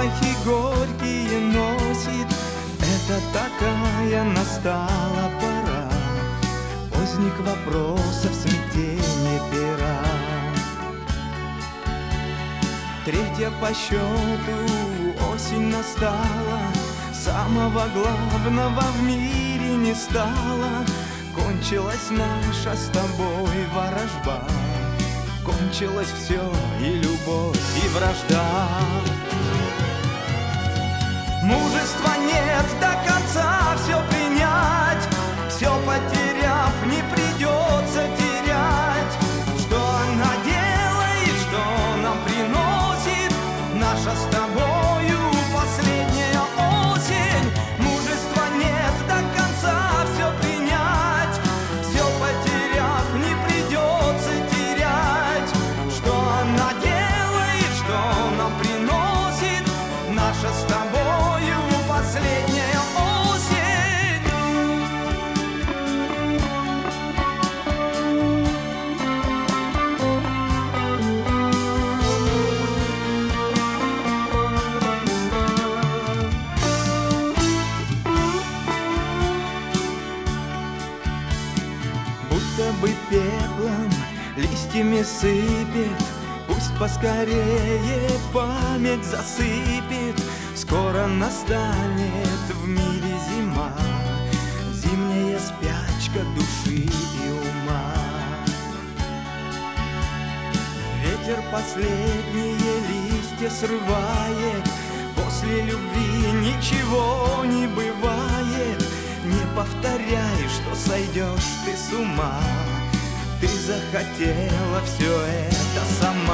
запахи горькие носит. Это такая настала пора поздних вопросов, смятение пера. Третья по счету осень настала, самого главного в мире не стало. Кончилась наша с тобой ворожба, кончилось все, и любовь, и вражда. Мужества нет до конца все принять, все потеряв, не придется терять. Что она делает, что нам приносит наша с тобою последняя осень. Мужества нет до конца все принять, все потеряв, не придется терять. Что она делает, что нам приносит наша с тобою последняя осень. Будто бы пеплом листьями сыпет, пусть поскорее память засыпет. Скоро настанет в мире зима, зимняя спячка души и ума. Ветер последние листья срывает, после любви ничего не бывает. Не повторяй, что сойдешь ты с ума, ты захотела все это сама.